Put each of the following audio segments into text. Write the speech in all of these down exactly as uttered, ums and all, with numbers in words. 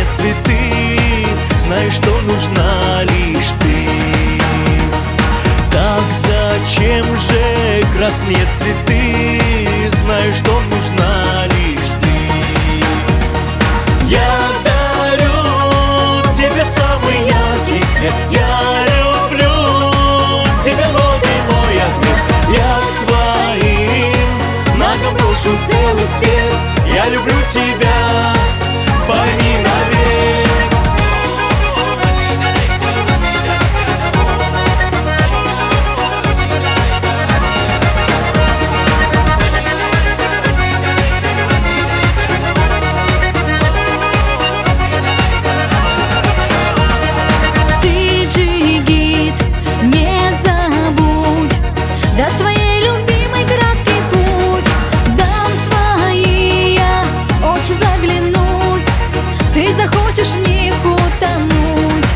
цветы, знаю, что нужна лишь ты. Так зачем же краснеют цветы, знаю, что нужна лишь ты. Я дарю тебе самый яркий свет, я люблю тебя, вот и мой ответ. Я к твоим ногам брошу целый свет, я люблю тебя, пойми навек. Ты, джигит, не забудь, до своей любимой краткий путь. Дам свои я очи заглянуть, ты захочешь в них утонуть.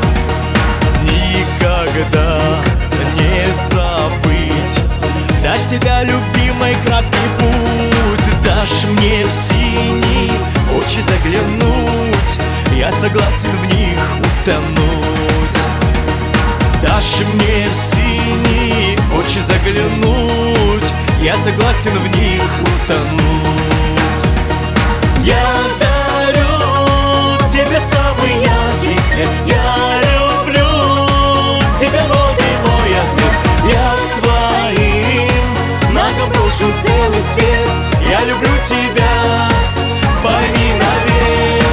Никогда не забыть, до тебя, любимой, краткий путь. Дашь мне в синие очи заглянуть, я согласен в них утонуть. Дашь мне в синие очи заглянуть, я согласен в них утонуть. Я дарю тебе самый яркий свет, я люблю тебя, вот и мой ответ. Я к твоим ногам брошу целый свет, я люблю тебя, пойми навек.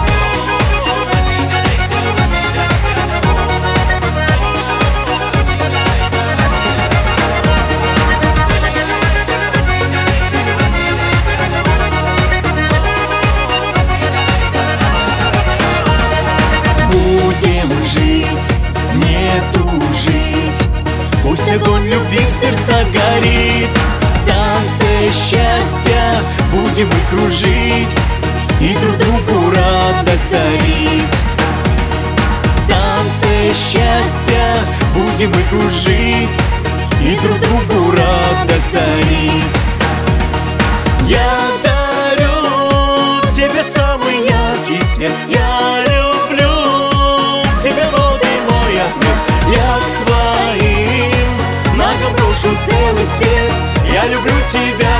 Будем жить, не тужить, пусть огонь любви в сердцах горит. Танцы счастья будем мы кружить и друг другу радость дарить. Танцы счастья будем мы кружить и друг другу радость дарить. Я дарю тебе самый яркий свет, я люблю тебя, вот и мой ответ. Я к твоим ногам брошу целый свет, я люблю тебя.